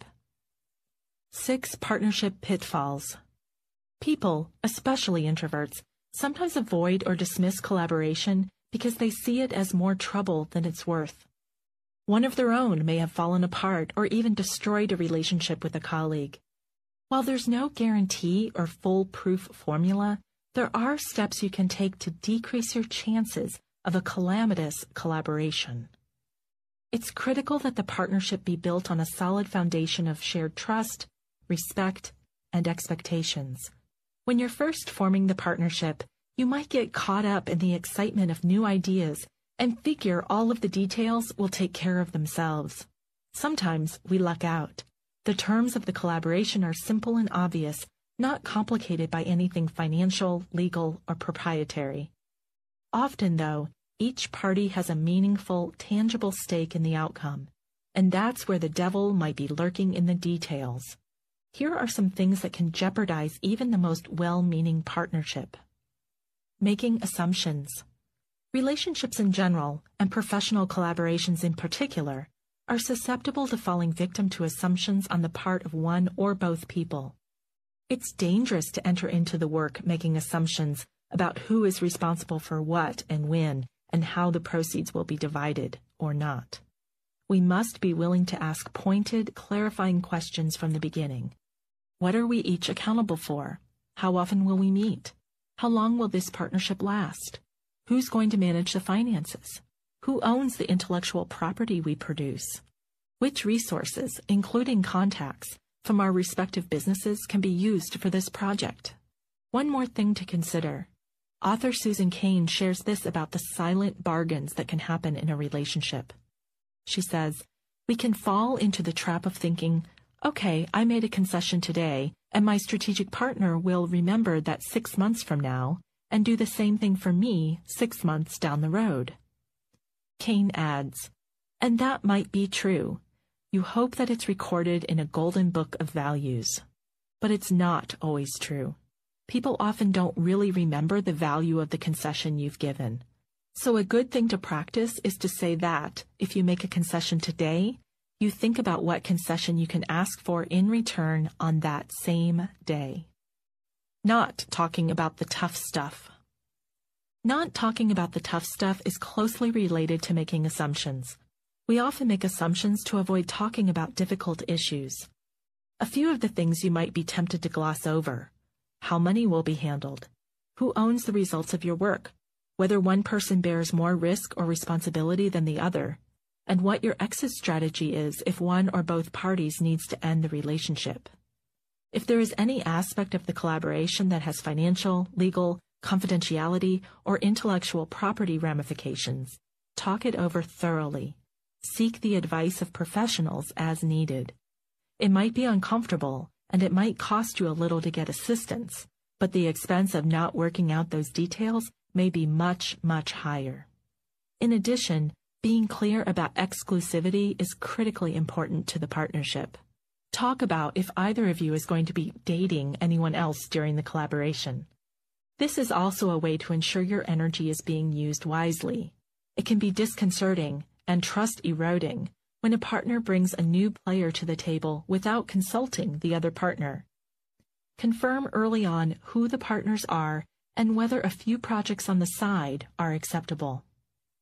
S1: Six partnership pitfalls. People, especially introverts, sometimes avoid or dismiss collaboration because they see it as more trouble than it's worth. One of their own may have fallen apart or even destroyed a relationship with a colleague. While there's no guarantee or foolproof formula, there are steps you can take to decrease your chances of a calamitous collaboration. It's critical that the partnership be built on a solid foundation of shared trust, respect, and expectations. When you're first forming the partnership, you might get caught up in the excitement of new ideas and figure all of the details will take care of themselves. Sometimes we luck out. The terms of the collaboration are simple and obvious, not complicated by anything financial, legal, or proprietary. Often, though, each party has a meaningful, tangible stake in the outcome, and that's where the devil might be lurking in the details. Here are some things that can jeopardize even the most well-meaning partnership. Making assumptions. Relationships in general, and professional collaborations in particular, are susceptible to falling victim to assumptions on the part of one or both people. It's dangerous to enter into the work making assumptions about who is responsible for what and when, and how the proceeds will be divided or not. We must be willing to ask pointed, clarifying questions from the beginning. What are we each accountable for? How often will we meet? How long will this partnership last? Who's going to manage the finances? Who owns the intellectual property we produce? Which resources, including contacts, from our respective businesses can be used for this project? One more thing to consider. Author Susan Cain shares this about the silent bargains that can happen in a relationship. She says, "We can fall into the trap of thinking, okay, I made a concession today, and my strategic partner will remember that six months from now and do the same thing for me six months down the road." Cain adds, "And that might be true. You hope that it's recorded in a golden book of values. But it's not always true. People often don't really remember the value of the concession you've given. So a good thing to practice is to say that, if you make a concession today, you think about what concession you can ask for in return on that same day." Not talking about the tough stuff. Not talking about the tough stuff is closely related to making assumptions. We often make assumptions to avoid talking about difficult issues. A few of the things you might be tempted to gloss over: how money will be handled, who owns the results of your work, whether one person bears more risk or responsibility than the other, and what your exit strategy is if one or both parties needs to end the relationship. If there is any aspect of the collaboration that has financial, legal, confidentiality, or intellectual property ramifications, talk it over thoroughly. Seek the advice of professionals as needed. It might be uncomfortable, and it might cost you a little to get assistance, but the expense of not working out those details may be much, much higher. In addition, being clear about exclusivity is critically important to the partnership. Talk about if either of you is going to be dating anyone else during the collaboration. This is also a way to ensure your energy is being used wisely. It can be disconcerting and trust-eroding when a partner brings a new player to the table without consulting the other partner. Confirm early on who the partners are and whether a few projects on the side are acceptable.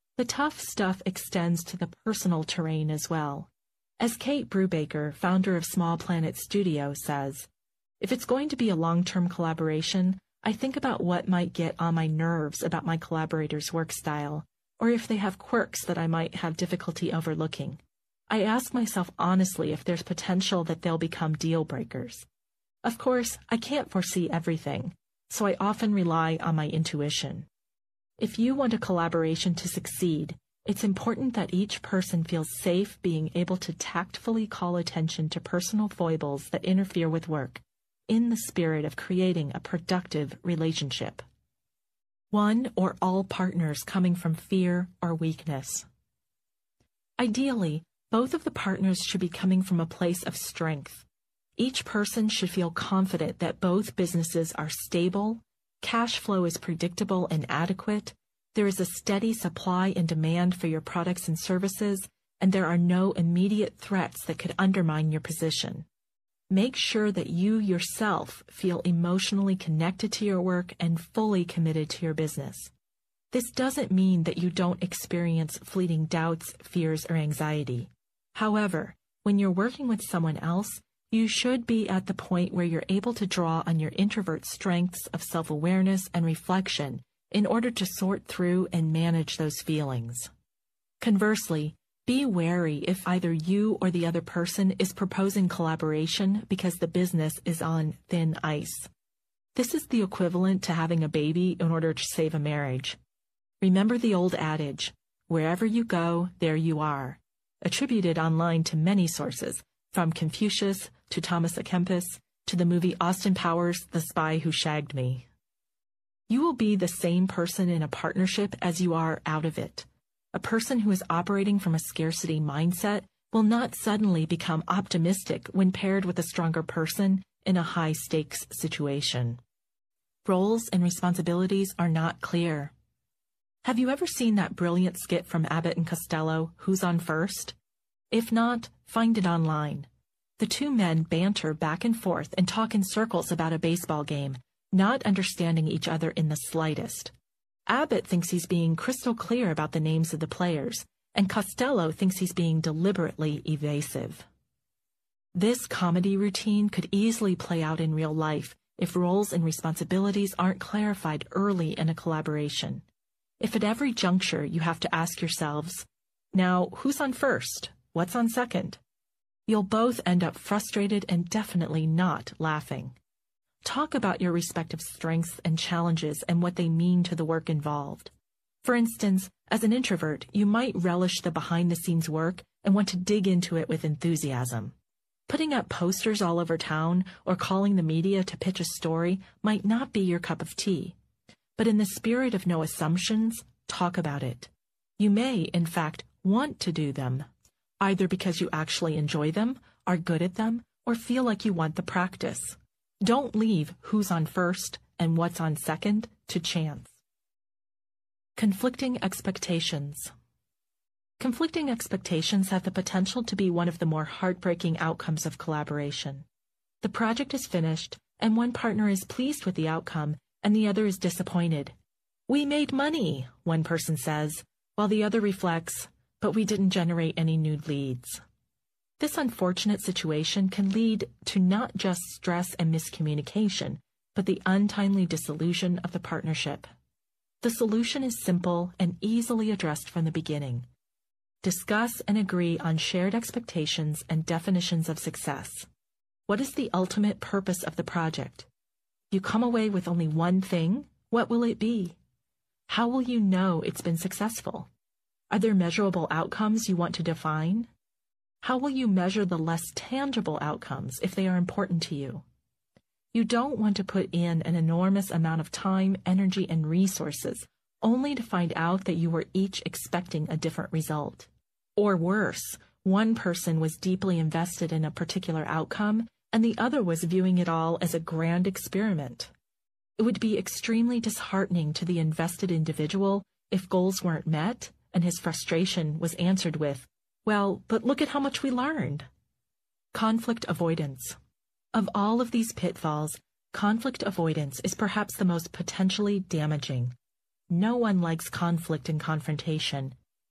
S1: The tough stuff extends to the personal terrain as well. As Kate Brubaker, founder of Small Planet Studio, says, "If it's going to be a long-term collaboration, I think about what might get on my nerves about my collaborators' work style, or if they have quirks that I might have difficulty overlooking. I ask myself honestly if there's potential that they'll become deal breakers. Of course, I can't foresee everything, so I often rely on my intuition. If you want a collaboration to succeed, it's important that each person feels safe being able to tactfully call attention to personal foibles that interfere with work, in the spirit of creating a productive relationship." One or all partners coming from fear or weakness. Ideally, both of the partners should be coming from a place of strength. Each person should feel confident that both businesses are stable, cash flow is predictable and adequate, there is a steady supply and demand for your products and services, and there are no immediate threats that could undermine your position. Make sure that you yourself feel emotionally connected to your work and fully committed to your business. This doesn't mean that you don't experience fleeting doubts, fears, or anxiety. However, when you're working with someone else, you should be at the point where you're able to draw on your introvert strengths of self-awareness and reflection in order to sort through and manage those feelings. Conversely, be wary if either you or the other person is proposing collaboration because the business is on thin ice. This is the equivalent to having a baby in order to save a marriage. Remember the old adage, "Wherever you go, there you are," attributed online to many sources, from Confucius to Thomas à Kempis to the movie Austin Powers' The Spy Who Shagged Me. You will be the same person in a partnership as you are out of it. A person who is operating from a scarcity mindset will not suddenly become optimistic when paired with a stronger person in a high-stakes situation. Roles and responsibilities are not clear. Have you ever seen that brilliant skit from Abbott and Costello, Who's on First? If not, find it online. The two men banter back and forth and talk in circles about a baseball game, not understanding each other in the slightest. Abbott thinks he's being crystal clear about the names of the players, and Costello thinks he's being deliberately evasive. This comedy routine could easily play out in real life if roles and responsibilities aren't clarified early in a collaboration. If at every juncture you have to ask yourselves, "Now, who's on first? What's on second?" You'll both end up frustrated and definitely not laughing. Talk about your respective strengths and challenges and what they mean to the work involved. For instance, as an introvert, you might relish the behind-the-scenes work and want to dig into it with enthusiasm. Putting up posters all over town or calling the media to pitch a story might not be your cup of tea. But in the spirit of no assumptions, talk about it. You may, in fact, want to do them, either because you actually enjoy them, are good at them, or feel like you want the practice. Don't leave who's on first and what's on second to chance. Conflicting expectations. Conflicting expectations have the potential to be one of the more heartbreaking outcomes of collaboration. The project is finished, and one partner is pleased with the outcome, and the other is disappointed. "We made money," one person says, while the other reflects, "But we didn't generate any new leads." This unfortunate situation can lead to not just stress and miscommunication, but the untimely dissolution of the partnership. The solution is simple and easily addressed from the beginning. Discuss and agree on shared expectations and definitions of success. What is the ultimate purpose of the project? You come away with only one thing, what will it be? How will you know it's been successful? Are there measurable outcomes you want to define? How will you measure the less tangible outcomes if they are important to you? You don't want to put in an enormous amount of time, energy, and resources only to find out that you were each expecting a different result. Or worse, one person was deeply invested in a particular outcome, and the other was viewing it all as a grand experiment. It would be extremely disheartening to the invested individual if goals weren't met and his frustration was answered with, "Well, but look at how much we learned." Conflict avoidance. Of all of these pitfalls, conflict avoidance is perhaps the most potentially damaging. No one likes conflict and confrontation,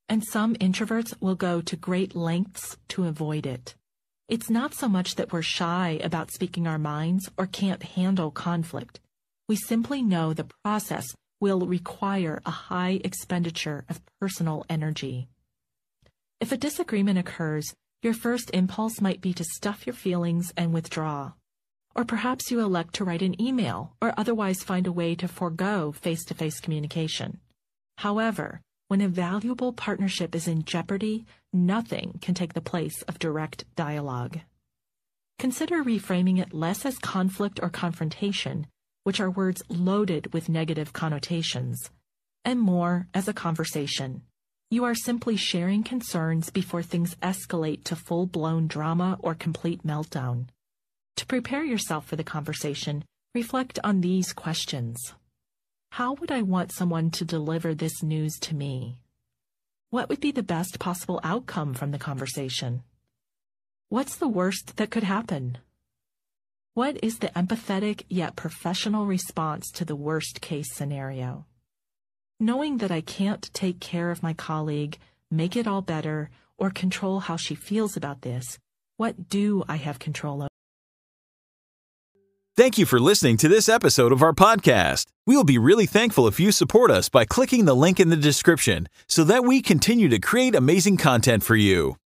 S1: and some introverts will go to great lengths to avoid it. It's not so much that we're shy about speaking our minds or can't handle conflict. We simply know the process will require a high expenditure of personal energy. If a disagreement occurs, your first impulse might be to stuff your feelings and withdraw. Or perhaps you elect to write an email or otherwise find a way to forego face-to-face communication. However, when a valuable partnership is in jeopardy, nothing can take the place of direct dialogue. Consider reframing it less as conflict or confrontation, which are words loaded with negative connotations, and more as a conversation. You are simply sharing concerns before things escalate to full-blown drama or complete meltdown. To prepare yourself for the conversation, reflect on these questions. How would I want someone to deliver this news to me? What would be the best possible outcome from the conversation? What's the worst that could happen? What is the empathetic yet professional response to the worst-case scenario? Knowing that I can't take care of my colleague, make it all better, or control how she feels about this, what do I have control over?
S2: Thank you for listening to this episode of our podcast. We'll be really thankful if you support us by clicking the link in the description so that we continue to create amazing content for you.